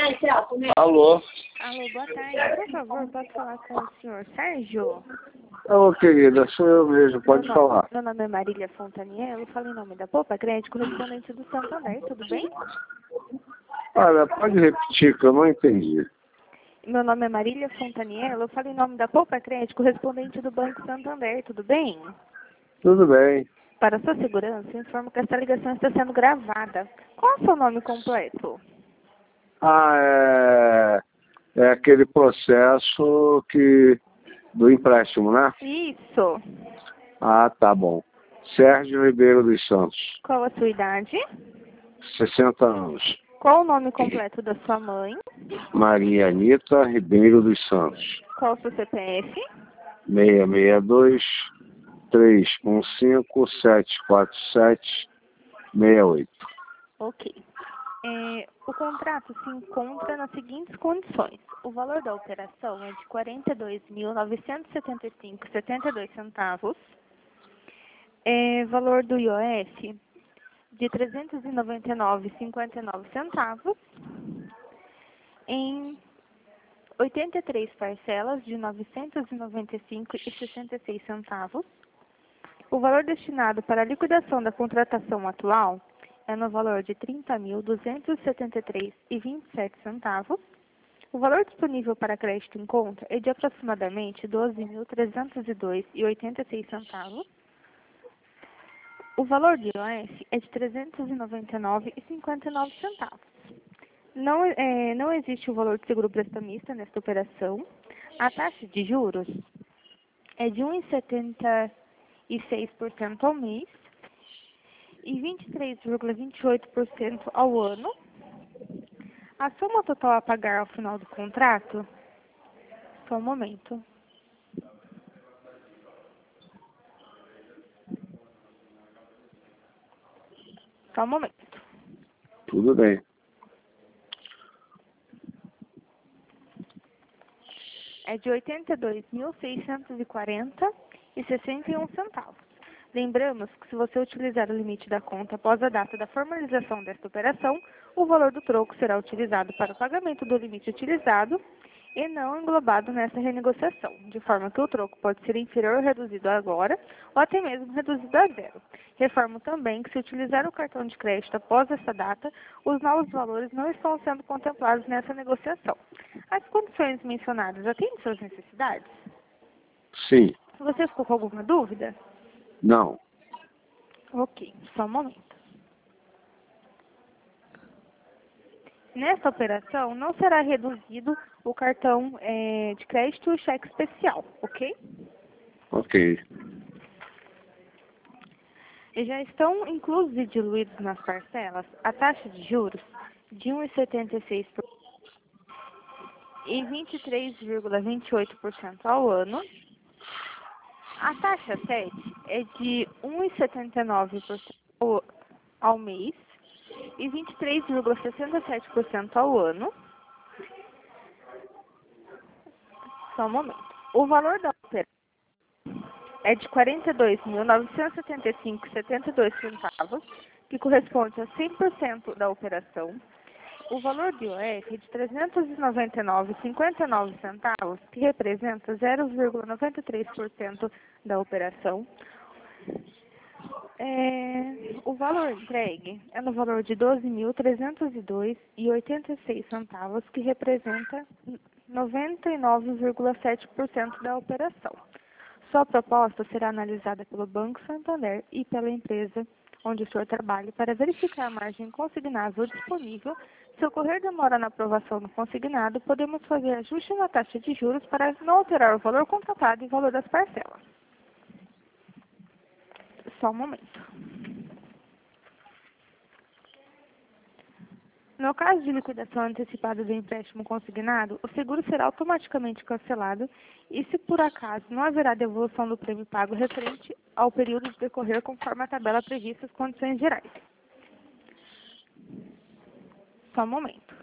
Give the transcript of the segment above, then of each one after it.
Alô? Alô, boa tarde. Por favor, pode falar com o senhor Sérgio? Ô, querida, sou eu mesmo, pode falar. Meu nome é Marília Fontaniello, falo em nome da Poupa Crédito, correspondente do Santander, tudo bem? Olha, pode repetir que eu não entendi. Meu nome é Marília Fontaniello, falo em nome da Poupa Crédito, correspondente do Banco Santander, tudo bem? Tudo bem. Para sua segurança, informo que esta ligação está sendo gravada. Qual é o seu nome completo? É aquele processo do empréstimo, né? Isso. Ah, tá bom. Sérgio Ribeiro dos Santos, Qual a sua idade? 60 anos. Qual o nome completo da sua mãe? Maria Anita Ribeiro dos Santos, Qual o seu CPF? 662 315 747 68. Ok. O contrato se encontra nas seguintes condições. O valor da operação é de R$ 42.975,72. Valor do IOF de R$ 399,59. Em 83 parcelas de R$ 995,66. O valor destinado para a liquidação da contratação atual é no valor de R$ 30.273,27. O valor disponível para crédito em conta é de aproximadamente R$ 12.302,86. O valor de IOF é de R$ 399,59. Não existe o valor de seguro prestamista nesta operação. A taxa de juros é de 1,76% ao mês e 23,28% ao ano. A soma total a pagar ao final do contrato, só um momento. Só um momento. Tudo bem. É de R$ 82.640,61. Lembramos que se você utilizar o limite da conta após a data da formalização desta operação, o valor do troco será utilizado para o pagamento do limite utilizado e não englobado nessa renegociação, de forma que o troco pode ser inferior ou reduzido agora, ou até mesmo reduzido a zero. Reformo também que se utilizar o cartão de crédito após essa data, os novos valores não estão sendo contemplados nessa negociação. As condições mencionadas atendem suas necessidades? Sim. Você ficou com alguma dúvida? Não. Ok, só um momento. Nessa operação, não será reduzido o cartão de crédito e cheque especial, ok? Ok. Já estão inclusos e diluídos nas parcelas a taxa de juros de 1,76% e 23,28% ao ano. A taxa sede é de 1,79% ao mês e 23,67% ao ano. Só um momento. O valor da operação é de R$ 42.975,72, que corresponde a 100% da operação. O valor do IOF é de R$ 399,59, que representa 0,93% da operação. O valor entregue é no valor de R$ 12.302,86, que representa 99,7% da operação. Sua proposta será analisada pelo Banco Santander e pela empresa onde o senhor trabalha para verificar a margem consignável disponível. Se ocorrer demora na aprovação do consignado, podemos fazer ajuste na taxa de juros para não alterar o valor contratado e o valor das parcelas. Só um momento. No caso de liquidação antecipada do empréstimo consignado, o seguro será automaticamente cancelado e, se por acaso não haverá devolução do prêmio pago referente ao período de decorrer conforme a tabela prevista as condições gerais. Só um momento.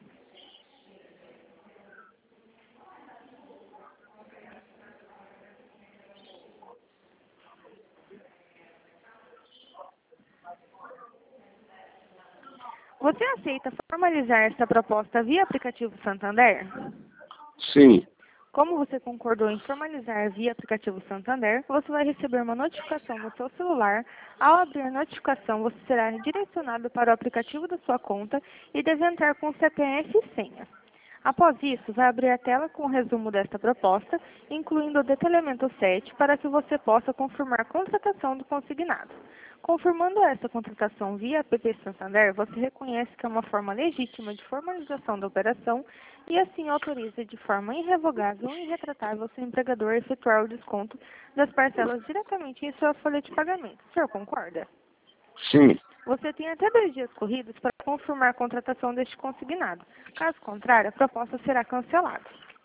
Você aceita formalizar esta proposta via aplicativo Santander? Sim. Como você concordou em formalizar via aplicativo Santander, você vai receber uma notificação no seu celular. Ao abrir a notificação, você será direcionado para o aplicativo da sua conta e deve entrar com CPF e senha. Após isso, vai abrir a tela com o resumo desta proposta, incluindo o detalhamento 7, para que você possa confirmar a contratação do consignado. Confirmando essa contratação via app Santander, você reconhece que é uma forma legítima de formalização da operação e assim autoriza de forma irrevogável e irretratável seu empregador a efetuar o desconto das parcelas diretamente em sua folha de pagamento. O senhor concorda? Sim. Você tem até 2 dias corridos para confirmar a contratação deste consignado. Caso contrário, a proposta será cancelada.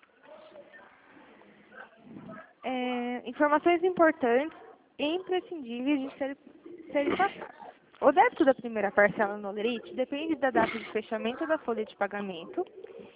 Informações importantes e imprescindíveis de serem passadas. O débito da primeira parcela no Olerite depende da data de fechamento da folha de pagamento.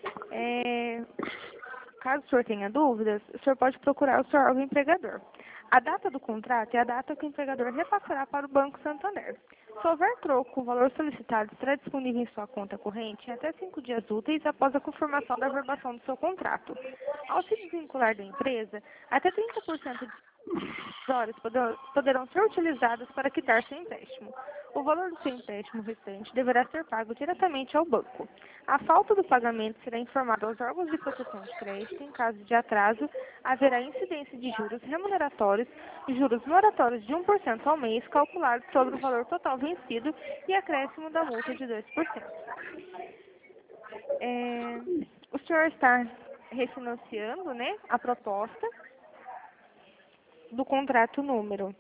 Caso o senhor tenha dúvidas, o senhor pode procurar o seu órgão empregador. A data do contrato é a data que o empregador repassará para o Banco Santander. Se houver troco, o valor solicitado estará disponível em sua conta corrente em até 5 dias úteis após a confirmação da averbação do seu contrato. Ao se desvincular da empresa, até 30% de horas poderão ser utilizadas para quitar seu empréstimo. O valor do seu empréstimo restante deverá ser pago diretamente ao banco. A falta do pagamento será informada aos órgãos de proteção de crédito. Em caso de atraso, haverá incidência de juros remuneratórios e juros moratórios de 1% ao mês, calculados sobre o valor total vencido e acréscimo da multa de 2%. O senhor está refinanciando, né, a proposta do contrato número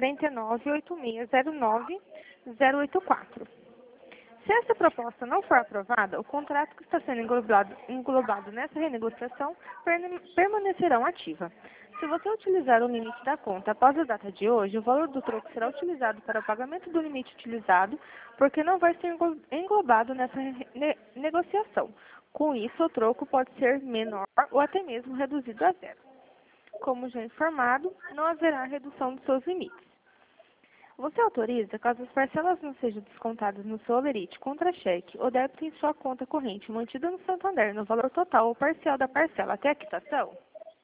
498609-084. Se essa proposta não for aprovada, o contrato que está sendo englobado nessa renegociação permanecerá ativa. Se você utilizar o limite da conta após a data de hoje, o valor do troco será utilizado para o pagamento do limite utilizado, porque não vai ser englobado nessa negociação. Com isso, o troco pode ser menor ou até mesmo reduzido a zero. Como já informado, não haverá redução dos seus limites. Você autoriza, caso as parcelas não sejam descontadas no seu Olerite, contra-cheque ou débito em sua conta corrente mantida no Santander no valor total ou parcial da parcela até a quitação?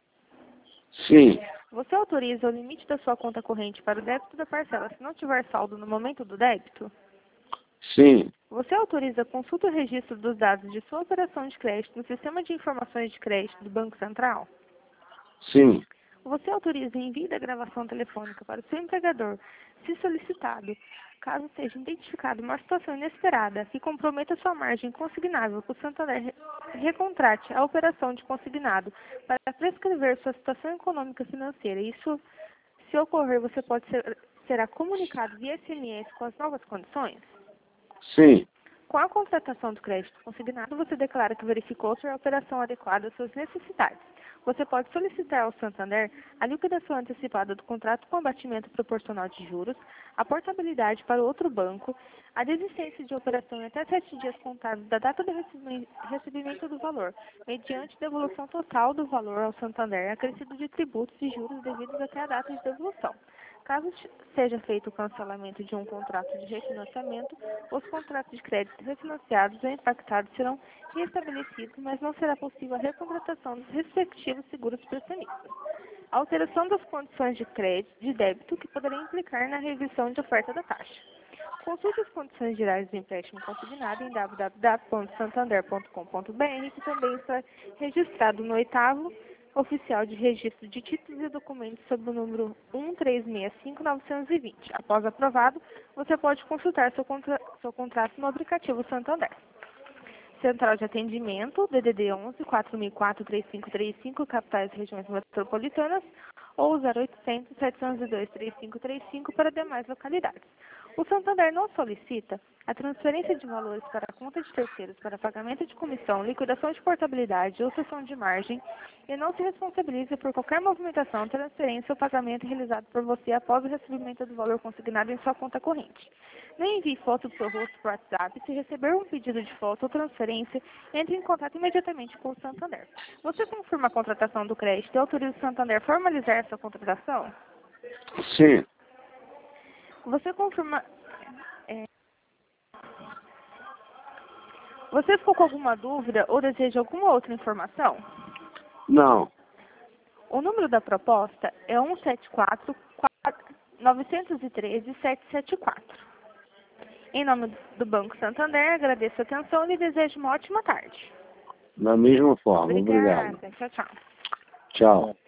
Sim. Você autoriza o limite da sua conta corrente para o débito da parcela se não tiver saldo no momento do débito? Sim. Você autoriza a consulta e registro dos dados de sua operação de crédito no Sistema de Informações de Crédito do Banco Central? Sim. Você autoriza o envio da gravação telefônica para o seu empregador, se solicitado, caso seja identificada uma situação inesperada que comprometa sua margem consignável, que o Santander recontrate a operação de consignado para prescrever sua situação econômica e financeira. Isso, se ocorrer, você será comunicado via SMS com as novas condições? Sim. Com a contratação do crédito consignado, você declara que verificou se a operação adequada às suas necessidades. Você pode solicitar ao Santander a liquidação antecipada do contrato com abatimento proporcional de juros, a portabilidade para outro banco, a desistência de operação em até 7 dias contados da data do recebimento do valor, mediante devolução total do valor ao Santander, acrescido de tributos e juros devidos até a data de devolução. Caso seja feito o cancelamento de um contrato de refinanciamento, os contratos de crédito refinanciados ou impactados serão restabelecidos, mas não será possível a recontratação dos respectivos seguros prestanistas. A alteração das condições de crédito de débito que poderá implicar na revisão de oferta da taxa. Consulte as condições gerais do empréstimo consignado em www.santander.com.br, que também está registrado no 8º Oficial de Registro de Títulos e Documentos sob o número 1365920. Após aprovado, você pode consultar seu contrato no aplicativo Santander. Central de Atendimento, DDD 11 4004 3535, capitais e regiões metropolitanas, ou 0800 702 3535 para demais localidades. O Santander não solicita a transferência de valores para a conta de terceiros para pagamento de comissão, liquidação de portabilidade ou cessão de margem e não se responsabiliza por qualquer movimentação, transferência ou pagamento realizado por você após o recebimento do valor consignado em sua conta corrente. Nem envie foto do seu rosto por WhatsApp. Se receber um pedido de foto ou transferência, entre em contato imediatamente com o Santander. Você confirma a contratação do crédito e autoriza o Santander a formalizar essa contratação? Sim. Você confirma... Você ficou com alguma dúvida ou deseja alguma outra informação? Não. O número da proposta é 174-913-774. Em nome do Banco Santander, agradeço a atenção e desejo uma ótima tarde. Da mesma forma. Obrigada. Obrigado. Tchau, tchau. Tchau.